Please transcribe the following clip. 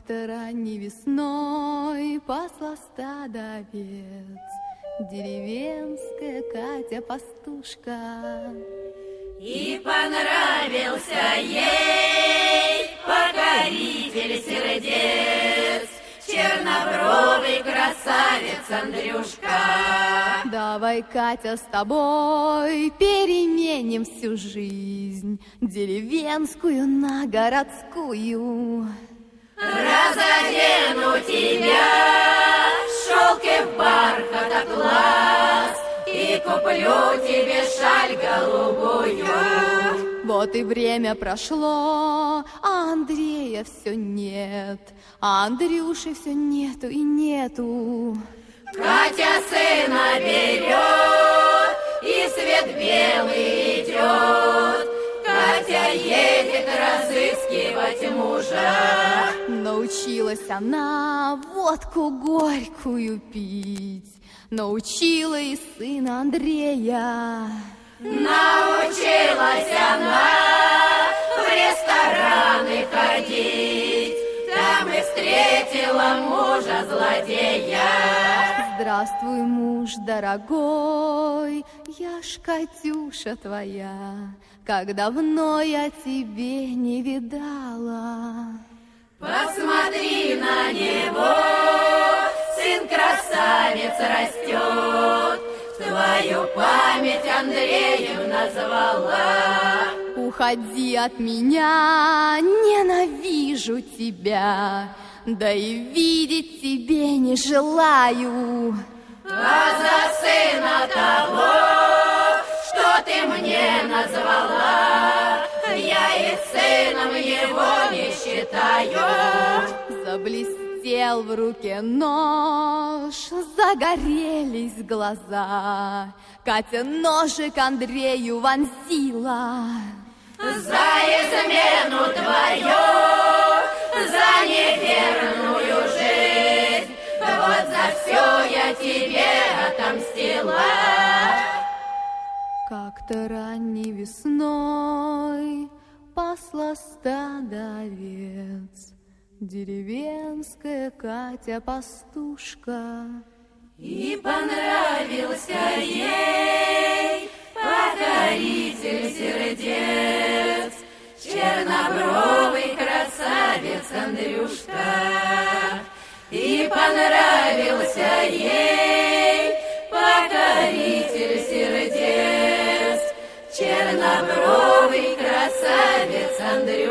Как-то ранней весной пасла стадо овец деревенская Катя-пастушка. И понравился ей покоритель сердец, чернобровый красавец Андрюшка. Давай, Катя, с тобой переменим всю жизнь, деревенскую на городскую. Разодену тебя в шелк и в бархат атлас, и куплю тебе шаль голубую. Вот и время прошло, а Андрея все нет, а Андрюши все нету и нету. Катя сына берет, и свет белый идет. Катя едет разыскивать мужа. Научилась она водку горькую пить, научила и сына Андрея. Научилась она в рестораны ходить, там и встретила мужа-злодея. Здравствуй, муж дорогой, я ж Катюша твоя, как давно я тебе не видала. Посмотри на него, сын красавец растет, твою память Андреем назвала. Уходи от меня, ненавижу тебя, да и видеть тебе не желаю. А за сына того, что ты мне назвала, я и сыном его не считаю. Заблестел в руке нож, загорелись глаза. Катя ножик Андрею вонзила. За измену твою, за неверную жизнь, вот за все я тебе отомстила. Как-то ранней весной пасла стадо овец деревенская Катя-пастушка. И понравился ей покоритель сердец, чернобровый красавец Андрюшка. И понравился ей покоритель сердец, чернобровый красавец Андрюшка.